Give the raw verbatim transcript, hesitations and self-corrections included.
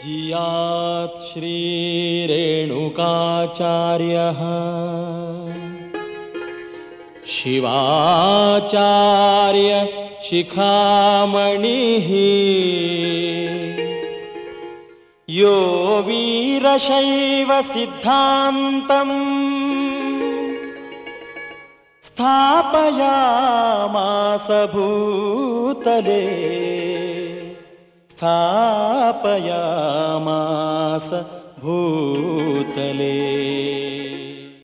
जियात् श्रीरेणुकाचार्यः शिवाचार्य शिखामणिः यो वीरशैव सिद्धान्तम् स्थापयामास भूतले स्थापयामास भूतले।